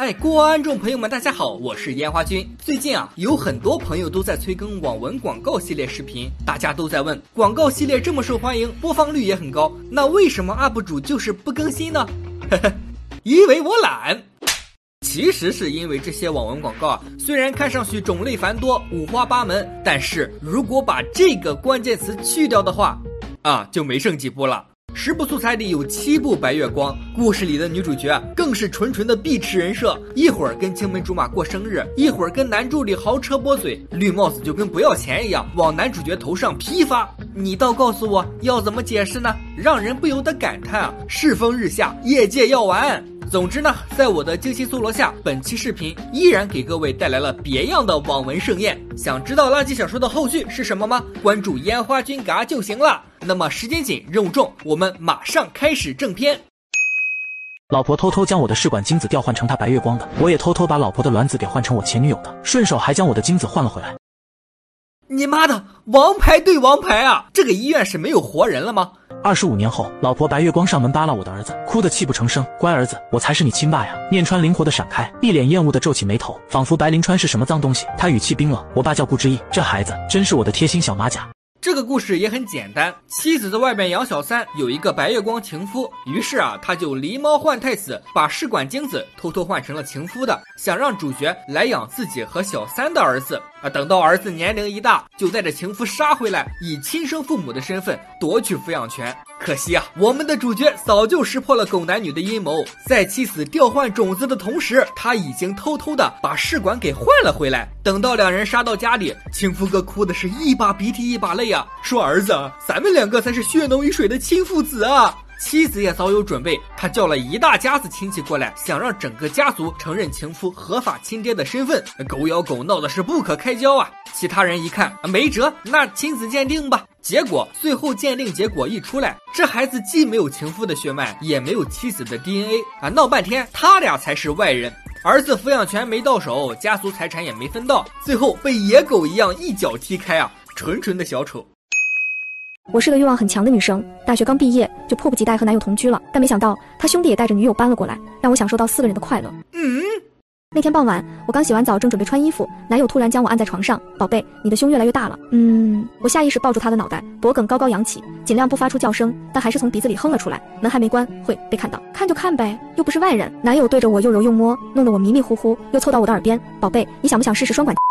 观众朋友们，大家好，我是烟花君。最近有很多朋友都在催更网文广告系列视频，大家都在问，广告系列这么受欢迎，播放率也很高，那为什么 UP 主就是不更新呢？因为我懒。其实是因为这些网文广告虽然看上去种类繁多、五花八门，但是如果把这个关键词去掉的话，就没剩几部了。10部素材里有7部白月光，故事里的女主角更是纯纯的碧池人设，一会儿跟青梅竹马过生日，一会儿跟男助理豪车剥嘴，绿帽子就跟不要钱一样往男主角头上批发。你倒告诉我要怎么解释呢？让人不由得感叹世风日下，业界要完。总之呢，在我的精心搜罗下，本期视频依然给各位带来了别样的网文盛宴。想知道垃圾小说的后续是什么吗？关注烟花君嘎就行了。那么时间紧任务重，我们马上开始正片。 老婆偷偷将我的试管精子调换成她白月光的，我也偷偷把老婆的卵子给换成我前女友的，顺手还将我的精子换了回来。 你妈的，王牌对王牌啊！这个医院是没有活人了吗 ？25年后，老婆白月光上门扒拉我的儿子，哭得泣不成声。乖儿子，我才是你亲爸呀！念川灵活地闪开，一脸厌恶地皱起眉头，仿佛白灵川是什么脏东西。他语气冰冷，我爸叫顾之一，这孩子真是我的贴心小马甲。 这个故事也很简单，妻子在外面养小三，有一个白月光情夫，于是他就狸猫换太子，把试管精子偷偷换成了情夫的，想让主角来养自己和小三的儿子。等到儿子年龄一大，就带着情夫杀回来，以亲生父母的身份夺取抚养权。可惜我们的主角早就识破了狗男女的阴谋，在妻子调换种子的同时，他已经偷偷的把试管给换了回来。等到两人杀到家里，情夫哥哭的是一把鼻涕一把泪说儿子，咱们两个才是血浓于水的亲父子啊！妻子也早有准备，他叫了一大家子亲戚过来，想让整个家族承认情夫合法亲爹的身份。狗咬狗闹的是不可开交其他人一看没辙，那亲子鉴定吧。结果最后鉴定结果一出来，这孩子既没有情夫的血脉，也没有妻子的 DNA 闹半天他俩才是外人。儿子抚养权没到手，家族财产也没分到，最后被野狗一样一脚踢开纯纯的小丑。 我是个欲望很强的女生，大学刚毕业就迫不及待和男友同居了，但没想到他兄弟也带着女友搬了过来，让我享受到4个人的快乐。那天傍晚，我刚洗完澡，正准备穿衣服，男友突然将我按在床上，宝贝，你的胸越来越大了。我下意识抱住他的脑袋，脖梗高高扬起，尽量不发出叫声，但还是从鼻子里哼了出来。门还没关，会被看到，看就看呗，又不是外人。男友对着我又揉又摸，弄得我迷迷糊糊，又凑到我的耳边，宝贝，你想不想试试双管？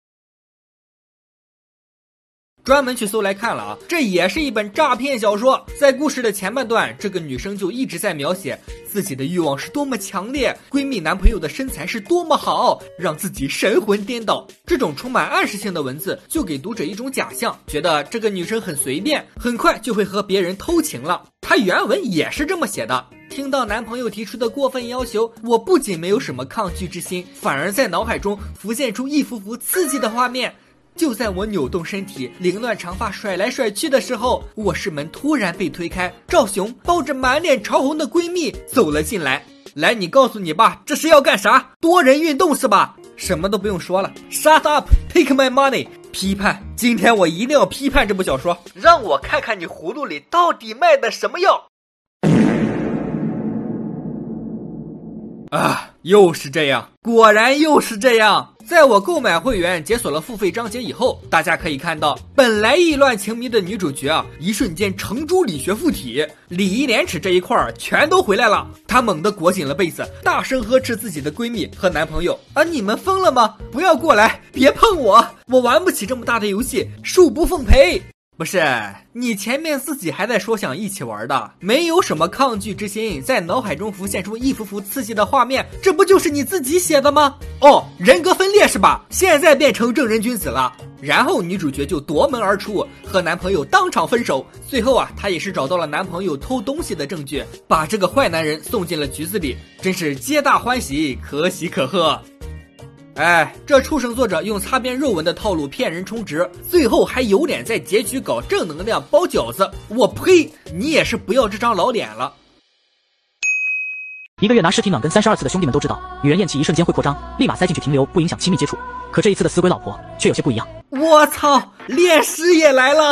专门去搜来看了这也是一本诈骗小说。在故事的前半段，这个女生就一直在描写自己的欲望是多么强烈，闺蜜男朋友的身材是多么好，让自己神魂颠倒。这种充满暗示性的文字就给读者一种假象，觉得这个女生很随便，很快就会和别人偷情了。她原文也是这么写的，听到男朋友提出的过分要求，我不仅没有什么抗拒之心，反而在脑海中浮现出一幅幅刺激的画面。就在我扭动身体，凌乱长发甩来甩去的时候，卧室门突然被推开，赵雄抱着满脸潮红的闺蜜走了进来。来，你告诉你爸，这是要干啥？多人运动是吧？什么都不用说了 ，Shut up, take my money。批判，今天我一定要批判这部小说，让我看看你葫芦里到底卖的什么药。又是这样，果然又是这样。在我购买会员解锁了付费章节以后，大家可以看到，本来意乱情迷的女主角一瞬间程朱理学附体，礼义廉耻这一块全都回来了。她猛地裹紧了被子，大声呵斥自己的闺蜜和男朋友你们疯了吗？不要过来，别碰我，我玩不起这么大的游戏，恕不奉陪。不是，你前面自己还在说想一起玩的，没有什么抗拒之心，在脑海中浮现出一幅幅刺激的画面，这不就是你自己写的吗？人格分裂是吧？现在变成正人君子了。然后女主角就夺门而出，和男朋友当场分手。最后她也是找到了男朋友偷东西的证据，把这个坏男人送进了局子里，真是皆大欢喜，可喜可贺。这畜生作者用擦边肉文的套路骗人充值，最后还有脸在结局搞正能量包饺子，我呸！你也是不要这张老脸了。 1个月拿尸体暖跟32次的兄弟们都知道，女人厌气一瞬间会扩张，立马塞进去停留，不影响亲密接触。可这一次的死鬼老婆却有些不一样。 我操，恋尸也来了！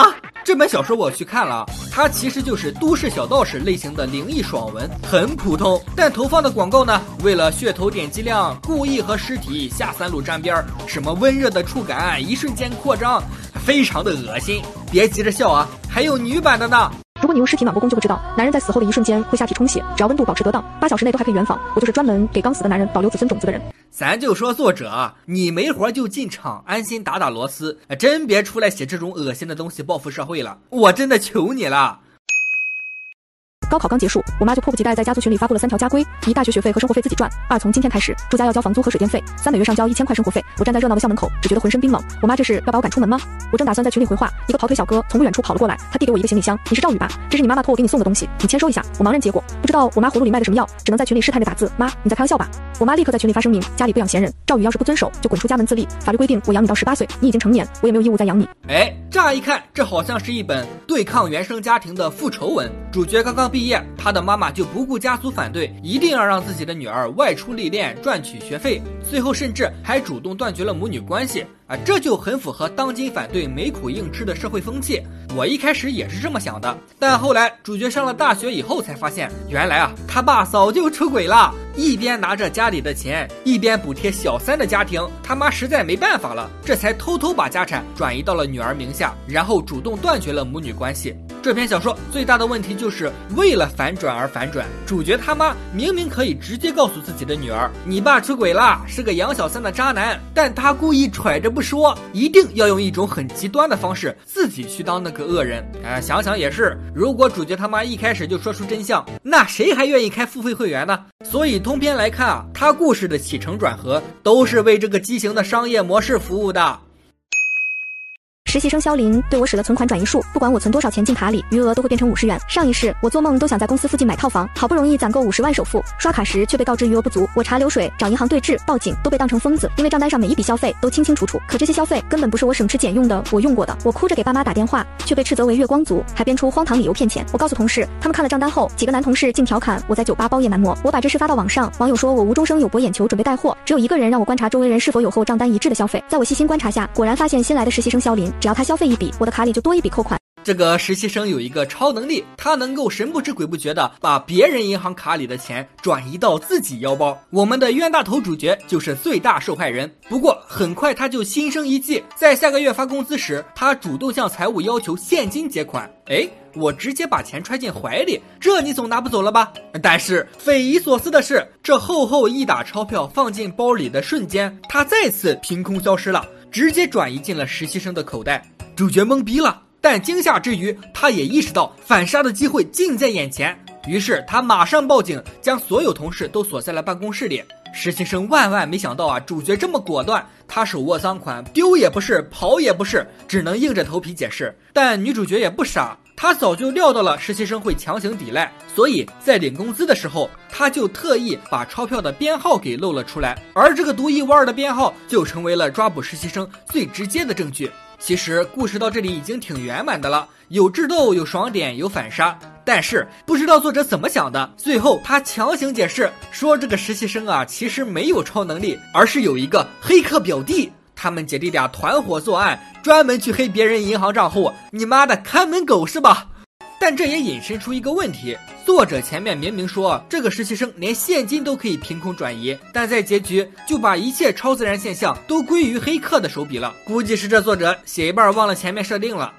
这本小说我去看了，它其实就是都市小道士类型的灵异爽文，很普通，但投放的广告呢，为了噱头点击量，故意和尸体下三路沾边，什么温热的触感一瞬间扩张，非常的恶心。别急着笑啊，还有女版的呢。 如果你用尸体暖过宫，就会知道，男人在死后的一瞬间会下体充血，只要温度保持得当，8小时内都还可以圆房。我就是专门给刚死的男人保留子孙种子的人。 咱就说作者啊，你没活就进厂安心打打螺丝，真别出来写这种恶心的东西报复社会了，我真的求你了。 高考刚结束，我妈就迫不及待在家族群里发布了3条家规：一、大学学费和生活费自己赚；2、从今天开始住家要交房租和水电费；3、每月上交1000块生活费。我站在热闹的校门口，只觉得浑身冰冷。我妈这是要把我赶出门吗？我正打算在群里回话，一个跑腿小哥从不远处跑了过来，他递给我一个行李箱，你是赵宇吧？这是你妈妈托我给你送的东西，你签收一下。我茫然接过，不知道我妈葫芦里卖的什么药，只能在群里试探着打字：妈，你在开玩笑吧？我妈立刻在群里发声明，家里不养闲人，赵宇要是不遵守，就滚出家门自立。法律规定我养你到18岁，你已经成年，我也没有义务再养你。 乍一看，这好像是一本对抗原生家庭的复仇文。主角刚刚毕业，他的妈妈就不顾家族反对，一定要让自己的女儿外出历练赚取学费，最后甚至还主动断绝了母女关系啊，这就很符合当今反对没苦硬吃的社会风气。我一开始也是这么想的，但后来主角上了大学以后才发现，原来啊他爸早就出轨了，一边拿着家里的钱，一边补贴小三的家庭，他妈实在没办法了，这才偷偷把家产转移到了女儿名下，然后主动断绝了母女关系。这篇小说最大的问题就是为了反转而反转，主角他妈明明可以直接告诉自己的女儿，你爸出轨了，是个养小三的渣男，但他故意揣着不说，一定要用一种很极端的方式自己去当那个恶人。想想也是，如果主角他妈一开始就说出真相，那谁还愿意开付费会员呢？所以通篇来看啊，他故事的起承转合都是为这个畸形的商业模式服务的。 实习生肖林对我使了存款转移术，不管我存多少钱进卡里，余额都会变成50元。上一世我做梦都想在公司附近买套房，好不容易攒够50万首付，刷卡时却被告知余额不足。我查流水，找银行对峙，报警，都被当成疯子，因为账单上每一笔消费都清清楚楚，可这些消费根本不是我省吃俭用的，我用过的。我哭着给爸妈打电话，却被斥责为月光族，还编出荒唐理由骗钱。我告诉同事，他们看了账单后，几个男同事竟调侃我在酒吧包夜男模。我把这事发到网上，网友说我无中生有博眼球，准备带货。只有一个人让我观察周围人是否有和我账单一致的消费，在我细心观察下，果然发现新来的实习生肖林，只要他消费一笔，我的卡里就多一笔扣款。 这个实习生有一个超能力，他能够神不知鬼不觉的把别人银行卡里的钱转移到自己腰包。我们的冤大头主角就是最大受害人。不过很快他就心生一计，在下个月发工资时，他主动向财务要求现金结款。我直接把钱揣进怀里，这你总拿不走了吧？但是匪夷所思的是，这厚厚一沓钞票放进包里的瞬间，他再次凭空消失了，直接转移进了实习生的口袋。主角懵逼了，但惊吓之余，他也意识到反杀的机会近在眼前，于是他马上报警，将所有同事都锁在了办公室里。实习生万万没想到啊，主角这么果断，他手握赃款，丢也不是，跑也不是，只能硬着头皮解释。但女主角也不傻，她早就料到了实习生会强行抵赖，所以在领工资的时候，她就特意把钞票的编号给露了出来，而这个独一无二的编号就成为了抓捕实习生最直接的证据。其实故事到这里已经挺圆满的了，有智斗，有爽点，有反杀。但是不知道作者怎么想的，最后他强行解释说这个实习生啊其实没有超能力，而是有一个黑客表弟，他们姐弟俩团伙作案，专门去黑别人银行账户，你妈的看门狗是吧？但这也引申出一个问题，作者前面明明说这个实习生连现金都可以凭空转移，但在结局就把一切超自然现象都归于黑客的手笔了，估计是这作者写一半忘了前面设定了。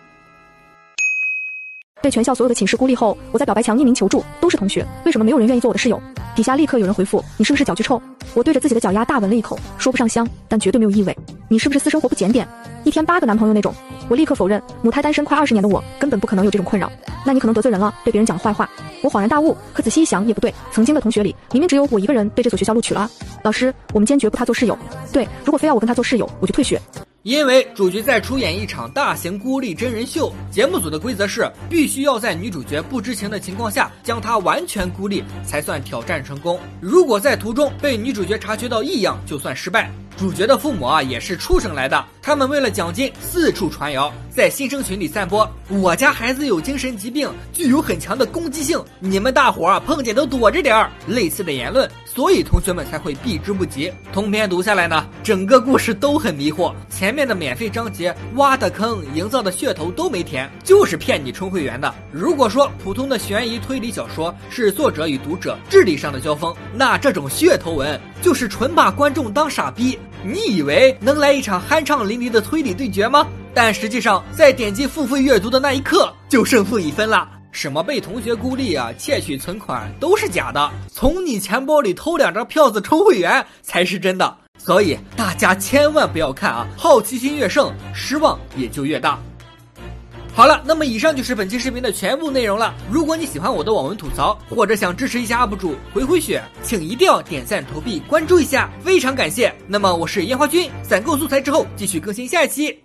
被全校所有的寝室孤立后，我在表白墙匿名求助，都是同学，为什么没有人愿意做我的室友？底下立刻有人回复，你是不是脚具臭？我对着自己的脚丫大闻了一口，说不上香，但绝对没有异味。你是不是私生活不检点？一天8个男朋友那种？我立刻否认，母胎单身快20年的我根本不可能有这种困扰。那你可能得罪人了，对别人讲坏话。我恍然大悟，可仔细一想也不对，曾经的同学里明明只有我一个人被这所学校录取了啊！老师，我们坚决不他做室友。对，如果非要我跟他做室友，我就退学。 因为主角在出演一场大型孤立真人秀，节目组的规则是必须要在女主角不知情的情况下将她完全孤立才算挑战成功，如果在途中被女主角察觉到异样就算失败。主角的父母啊也是出省来的，他们为了奖金四处传谣，在新生群里散播我家孩子有精神疾病，具有很强的攻击性，你们大伙碰见都躲着点儿类似的言论。 所以同学们才会避之不及。通篇读下来呢，整个故事都很迷惑，前面的免费章节挖的坑、营造的噱头都没填，就是骗你充会员的。如果说普通的悬疑推理小说是作者与读者智力上的交锋，那这种噱头文就是纯把观众当傻逼。你以为能来一场酣畅淋漓的推理对决吗？但实际上在点击付费阅读的那一刻就胜负已分了。什么被同学孤立啊、窃取存款都是假的，从你钱包里偷2张票子充会员才是真的。所以大家千万不要看啊，好奇心越盛，失望也就越大。好了，那么以上就是本期视频的全部内容了。如果你喜欢我的网文吐槽，或者想支持一下 UP 主回血，请一定要点赞、投币、关注一下，非常感谢。那么我是烟花君，攒够素材之后继续更新下一期。